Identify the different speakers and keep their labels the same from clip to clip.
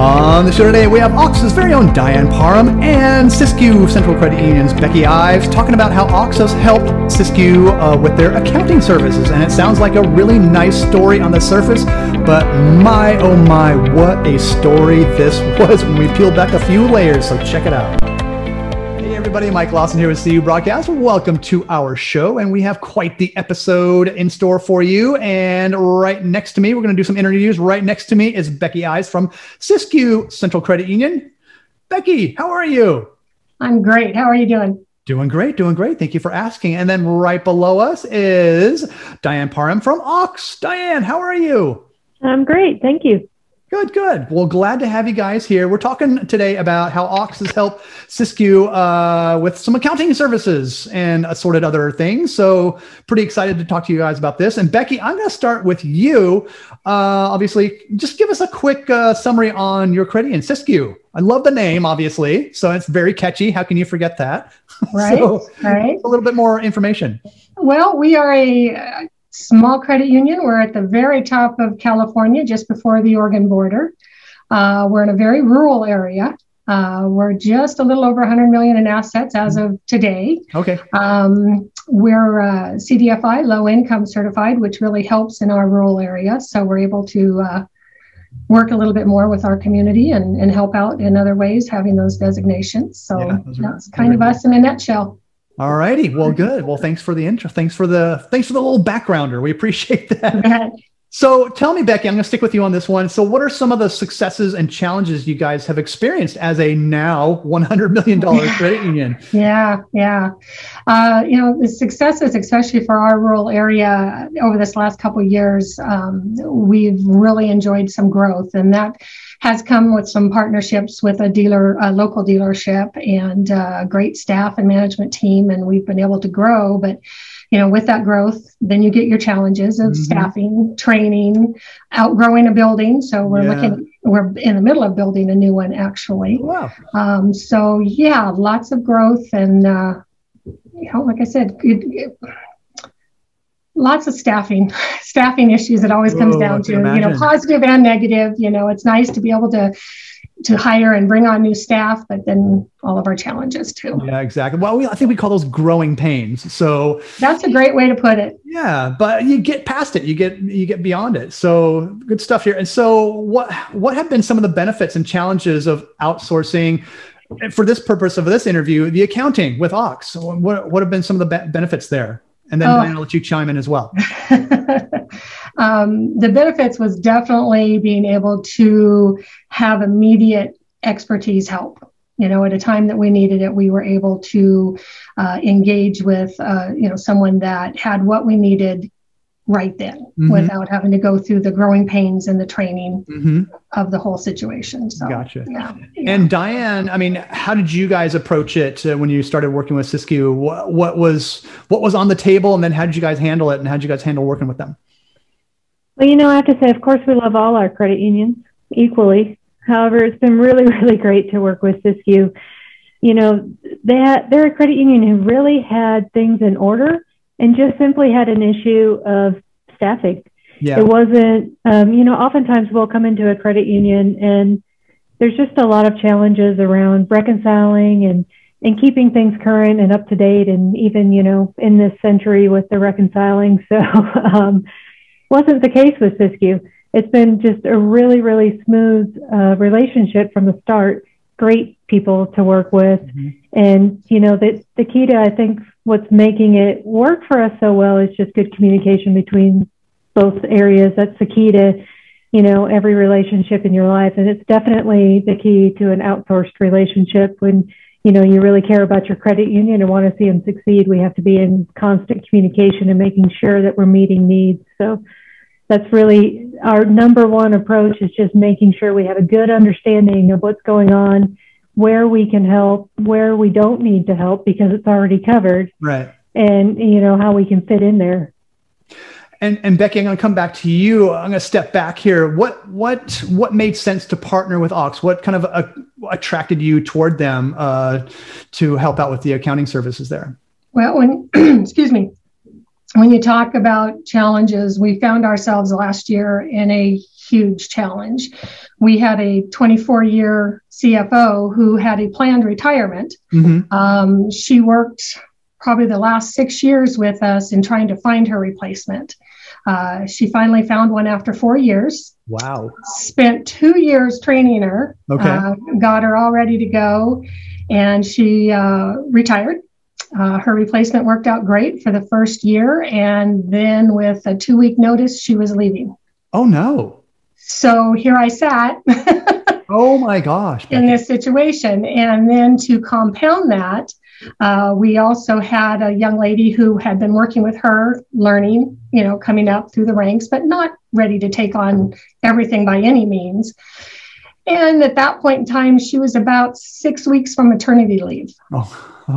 Speaker 1: On the show today, we have Ox's very own Diane Parham and Siskiyou Central Credit Union's Becky Ives talking about how Ox has helped Siskiyou with their accounting services. And it sounds like a really nice story on the surface, but my, oh my, what a story this was when we peeled back a few layers. So check it out. Hey everybody, Mike Lawson here with CU Broadcast. Welcome to our show, and we have quite the episode in store for you. And right next to me, we're going to do some interviews. Right next to me is Becky Ives from Siskiyou Central Credit Union. Becky, how are you?
Speaker 2: I'm great. How are you doing?
Speaker 1: Doing great, doing great. Thank you for asking. And then right below us is Diane Parham from Ox. Diane, how are you?
Speaker 3: I'm great. Thank you.
Speaker 1: Good, good. Well, glad to have you guys here. We're talking today about how Ox has helped Siskiyou with some accounting services and assorted other things. So pretty excited to talk to you guys about this. And Becky, I'm going to start with you. Obviously, just give us a quick summary on your credit union, Siskiyou. I love the name, obviously. So it's very catchy. How can you forget that?
Speaker 2: Right, right.
Speaker 1: A little bit more information.
Speaker 2: Well, we are a small credit union. We're at the very top of California, just before the Oregon border. We're in a very rural area. We're just a little over 100 million in assets as of today.
Speaker 1: Okay.
Speaker 2: We're CDFI, low income certified, which really helps in our rural area. So we're able to work a little bit more with our community and help out in other ways, having those designations. So that's kind of us in a nutshell.
Speaker 1: All righty. Well, good. Well, thanks for the intro. Thanks for the little backgrounder. We appreciate that. So tell me, Becky, I'm going to stick with you on this one. So what are some of the successes and challenges you guys have experienced as a now $100 million credit union?
Speaker 2: Yeah. The successes, especially for our rural area over this last couple of years, we've really enjoyed some growth, and that has come with some partnerships with a local dealership, and great staff and management team, and we've been able to grow. But with that growth, then you get your challenges of staffing, training, outgrowing a building. So we're in the middle of building a new one, actually.
Speaker 1: Wow.
Speaker 2: Lots of growth, and like I said, lots of staffing issues. It always comes down to, positive and negative. It's nice to be able to hire and bring on new staff, but then all of our challenges too.
Speaker 1: Yeah, exactly. Well, I think we call those growing pains. So
Speaker 2: that's a great way to put it.
Speaker 1: Yeah, but you get past it, you get beyond it. So good stuff here. And so what have been some of the benefits and challenges of outsourcing, for this purpose of this interview, the accounting with Ox? What have been some of the benefits there? And then I'll let you chime in as well.
Speaker 2: The benefits was definitely being able to have immediate expertise help. At a time that we needed it, we were able to engage with, someone that had what we needed right then, without having to go through the growing pains and the training of the whole situation. So,
Speaker 1: gotcha. Yeah. And Diane, how did you guys approach it when you started working with Siskiyou? What was on the table, and then how did you guys handle it, and how did you guys handle working with them?
Speaker 3: Well, I have to say, of course, we love all our credit unions equally. However, it's been really, really great to work with Siskiyou. They're a credit union who really had things in order and just simply had an issue of staffing. Yeah. It wasn't, oftentimes we'll come into a credit union and there's just a lot of challenges around reconciling and keeping things current and up to date, and even, in this century with the reconciling. So wasn't the case with Siskiyou. It's been just a really, really smooth relationship from the start. Great people to work with. And, the key to, I think, what's making it work for us so well is just good communication between both areas. That's the key to, every relationship in your life. And it's definitely the key to an outsourced relationship. When, you really care about your credit union and want to see them succeed, we have to be in constant communication and making sure that we're meeting needs. So that's really our number one approach, is just making sure we have a good understanding of what's going on, where we can help, where we don't need to help because it's already covered.
Speaker 1: Right.
Speaker 3: And, how we can fit in there.
Speaker 1: And Becky, I'm going to come back to you. I'm going to step back here. What made sense to partner with Ox? What kind of attracted you toward them to help out with the accounting services there?
Speaker 2: Well, when you talk about challenges, we found ourselves last year in a huge challenge. We had a 24-year CFO who had a planned retirement. Mm-hmm. She worked probably the last 6 years with us in trying to find her replacement. She finally found one after 4 years.
Speaker 1: Wow.
Speaker 2: Spent 2 years training her. Okay. Got her all ready to go. And she retired. Her replacement worked out great for the first year. And then with a 2-week notice, she was leaving.
Speaker 1: Oh, no.
Speaker 2: So here I sat.
Speaker 1: Oh, my gosh.
Speaker 2: In this situation. And then to compound that, we also had a young lady who had been working with her, learning, coming up through the ranks, but not ready to take on everything by any means. And at that point in time, she was about 6 weeks from maternity leave.
Speaker 1: Oh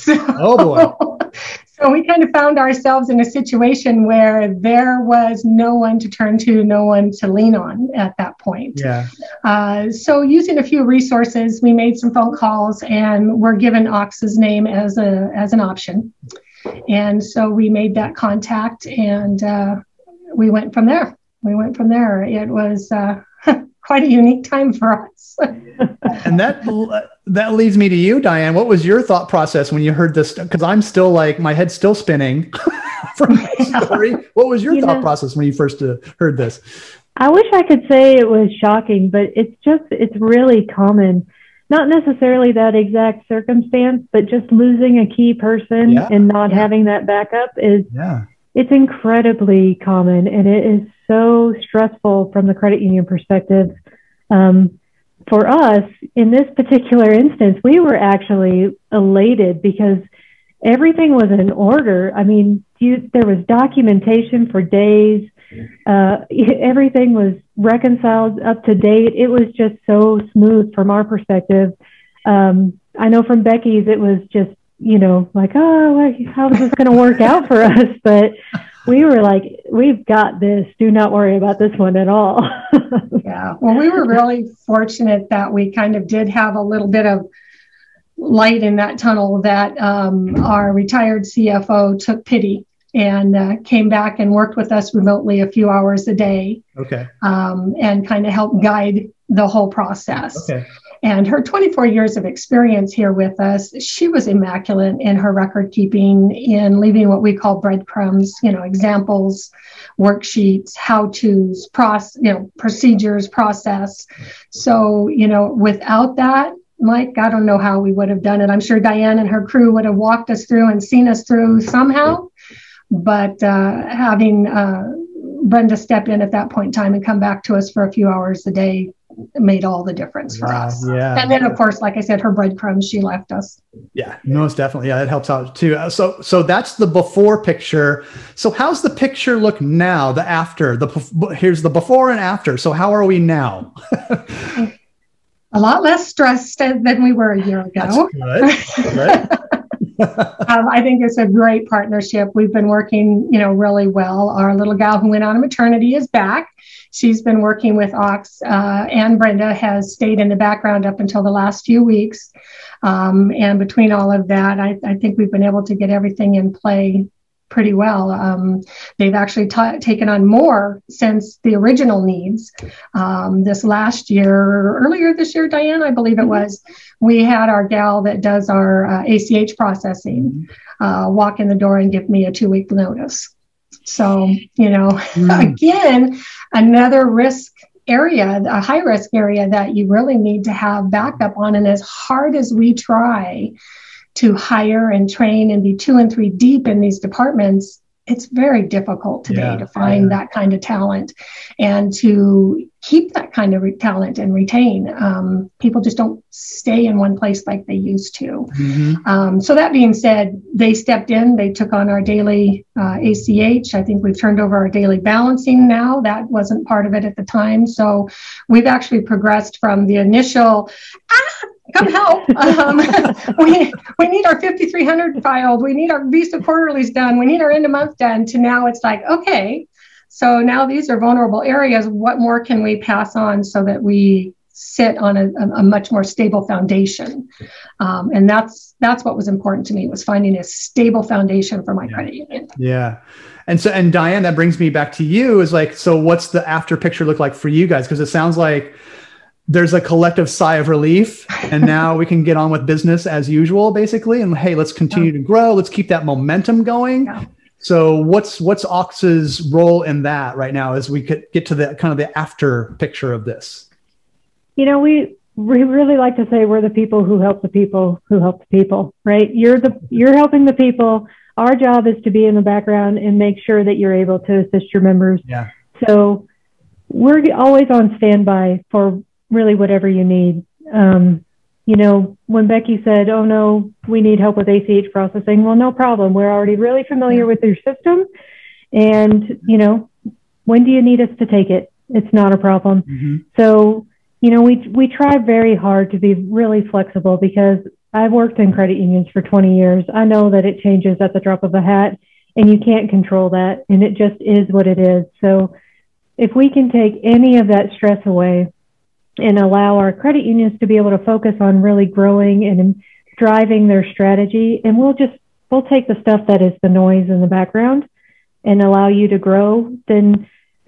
Speaker 1: boy.
Speaker 2: So we kind of found ourselves in a situation where there was no one to turn to, no one to lean on at that point.
Speaker 1: Yeah.
Speaker 2: So using a few resources, we made some phone calls and were given Ox's name as an option. And so we made that contact and we went from there. It was quite a unique time for us.
Speaker 1: And that leads me to you, Diane. What was your thought process when you heard this? Because I'm still my head's still spinning from the story. What was your thought process when you first heard this?
Speaker 3: I wish I could say it was shocking, but it's really common. Not necessarily that exact circumstance, but just losing a key person and not having that backup it's incredibly common, and it is so stressful from the credit union perspective. For us, in this particular instance, we were actually elated because everything was in order. I mean, there was documentation for days. Everything was reconciled up to date. It was just so smooth from our perspective. I know from Becky's, it was just, how is this going to work out for us? But we were like, we've got this. Do not worry about this one at all.
Speaker 2: Yeah. Well, we were really fortunate that we kind of did have a little bit of light in that tunnel that our retired CFO took pity and came back and worked with us remotely a few hours a day.
Speaker 1: Okay.
Speaker 2: And kind of helped guide the whole process.
Speaker 1: Okay.
Speaker 2: And her 24 years of experience here with us, she was immaculate in her record keeping, in leaving what we call breadcrumbs, examples, worksheets, how-tos, procedures, process. So, without that, Mike, I don't know how we would have done it. I'm sure Diane and her crew would have walked us through and seen us through somehow. But having Brenda step in at that point in time and come back to us for a few hours a day made all the difference for us.
Speaker 1: Yeah.
Speaker 2: And then, of course, like I said, her breadcrumbs, she left us.
Speaker 1: Yeah, most definitely. Yeah, that helps out too. So that's the before picture. So how's the picture look now? The after. Here's the before and after. So how are we now?
Speaker 2: A lot less stressed than we were a year ago.
Speaker 1: That's good.
Speaker 2: I think it's a great partnership. We've been working, really well. Our little gal who went on maternity is back. She's been working with Ox, and Brenda has stayed in the background up until the last few weeks. And between all of that, I think we've been able to get everything in play pretty well. They've actually taken on more since the original needs. Earlier this year, Diane, I believe it was, we had our gal that does our ACH processing walk in the door and give me a 2-week notice. So, again, another risk area, a high risk area that you really need to have backup on. And as hard as we try to hire and train and be 2 and 3 deep in these departments, it's very difficult today to find that kind of talent and to keep that kind of talent and retain. People just don't stay in one place like they used to. Mm-hmm. So that being said, they stepped in, they took on our daily ACH. I think we've turned over our daily balancing now. That wasn't part of it at the time. So we've actually progressed from the initial, come help. We need our 5,300 filed. We need our Visa quarterlies done. We need our end of month done. To now it's like, okay, so now these are vulnerable areas. What more can we pass on so that we sit on a much more stable foundation. And that's what was important to me, was finding a stable foundation for my credit union.
Speaker 1: Yeah. And Diane, that brings me back to you, is like, so what's the after picture look like for you guys? Because it sounds like there's a collective sigh of relief, and now we can get on with business as usual, basically. And hey, let's continue to grow. Let's keep that momentum going. Yeah. So what's Aux's role in that right now, as we could get to the kind of the after picture of this?
Speaker 3: You know, we really like to say we're the people who help the people who help the people, right? You're helping the people. Our job is to be in the background and make sure that you're able to assist your members.
Speaker 1: Yeah.
Speaker 3: So we're always on standby for really whatever you need. You know, when Becky said, oh no, we need help with ACH processing, well, no problem. We're already really familiar with your system. And, you know, when do you need us to take it? It's not a problem. Mm-hmm. So, you know, we try very hard to be really flexible, because I've worked in credit unions for 20 years. I know that it changes at the drop of a hat, and you can't control that. And it just is what it is. So if we can take any of that stress away and allow our credit unions to be able to focus on really growing and driving their strategy, and we'll take the stuff that is the noise in the background and allow you to grow, then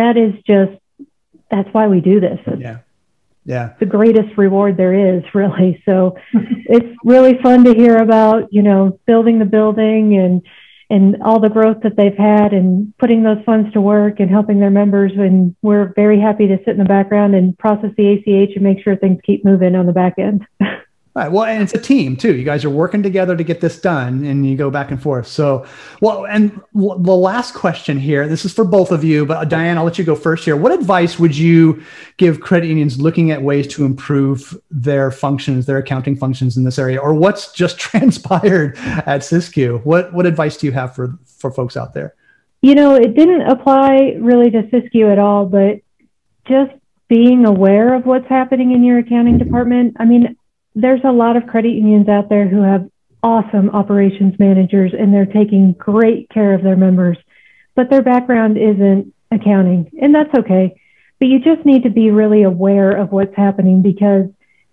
Speaker 3: that's why we do this.
Speaker 1: Yeah.
Speaker 3: The greatest reward there is, really. So it's really fun to hear about, you know, building the building and all the growth that they've had, and putting those funds to work and helping their members. And we're very happy to sit in the background and process the ACH and make sure things keep moving on the back end.
Speaker 1: Right. Well, and it's a team too. You guys are working together to get this done, and you go back and forth. So, well, and the last question here, this is for both of you, but Diane, I'll let you go first here. What advice would you give credit unions looking at ways to improve their functions, their accounting functions in this area, or what's just transpired at Siskiyou? What advice do you have for folks out there?
Speaker 3: You know, it didn't apply really to Siskiyou at all, but just being aware of what's happening in your accounting department. I mean, there's a lot of credit unions out there who have awesome operations managers, and they're taking great care of their members, but their background isn't accounting, and that's okay. But you just need to be really aware of what's happening, because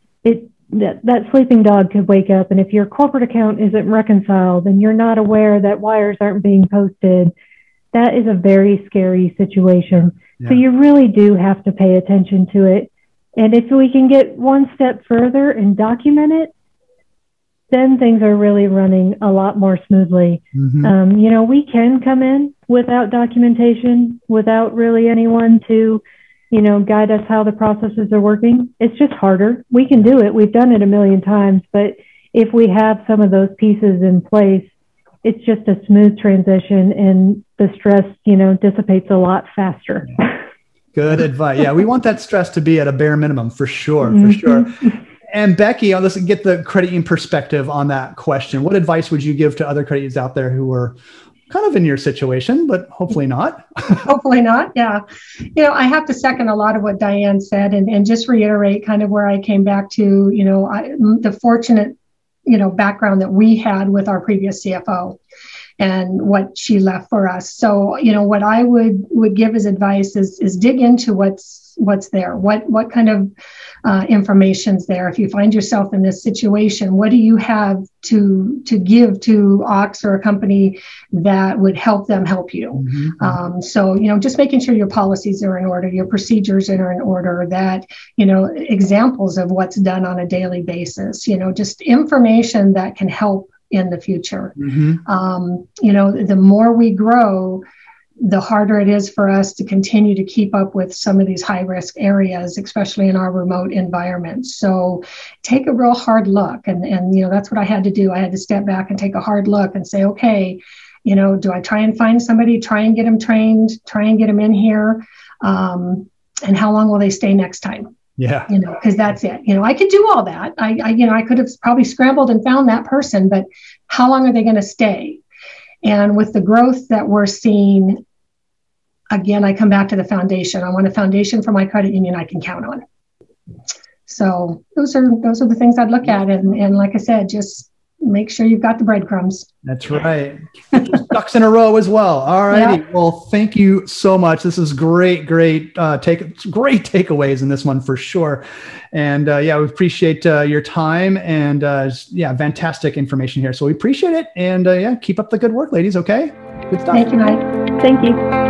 Speaker 3: that sleeping dog could wake up, and if your corporate account isn't reconciled and you're not aware that wires aren't being posted, that is a very scary situation. Yeah. So you really do have to pay attention to it. And if we can get one step further and document it, then things are really running a lot more smoothly. Mm-hmm. You know, we can come in without documentation, without really anyone to, you know, guide us how the processes are working. It's just harder. We can do it. We've done it a million times. But if we have some of those pieces in place, it's just a smooth transition, and the stress, you know, dissipates a lot faster.
Speaker 1: Yeah. Good advice. Yeah, we want that stress to be at a bare minimum, for sure, for sure. And Becky, let's get the credit union perspective on that question. What advice would you give to other credit unions out there who are kind of in your situation, but hopefully not?
Speaker 2: Hopefully not, yeah. You know, I have to second a lot of what Diane said, and just reiterate kind of where I came back to, you know, the fortunate, you know, background that we had with our previous CFO and what she left for us. So, you know, what I would give as advice is dig into what's there, what kind of information's there. If you find yourself in this situation, what do you have to give to Aux or a company that would help them help you? Mm-hmm. So, you know, just making sure your policies are in order, your procedures are in order, that, you know, examples of what's done on a daily basis, you know, just information that can help in the future. Mm-hmm. You know, the more we grow, the harder it is for us to continue to keep up with some of these high risk areas, especially in our remote environments. So take a real hard look. And, you know, that's what I had to do. I had to step back and take a hard look and say, okay, you know, do I try and find somebody, try and get them trained, try and get them in here? And how long will they stay next time?
Speaker 1: Yeah.
Speaker 2: You know, because that's it. You know, I could do all that. I could have probably scrambled and found that person, but how long are they going to stay? And with the growth that we're seeing, again, I come back to the foundation. I want a foundation for my credit union I can count on. So those are the things I'd look at. And like I said, just make sure you've got the breadcrumbs.
Speaker 1: That's right. Ducks in a row as well. All righty. Yeah. Well, thank you so much. This is great takeaways in this one for sure. And we appreciate your time and fantastic information here. So we appreciate it. And keep up the good work, ladies. Okay. Good stuff.
Speaker 2: Thank you, Mike.
Speaker 3: Thank you.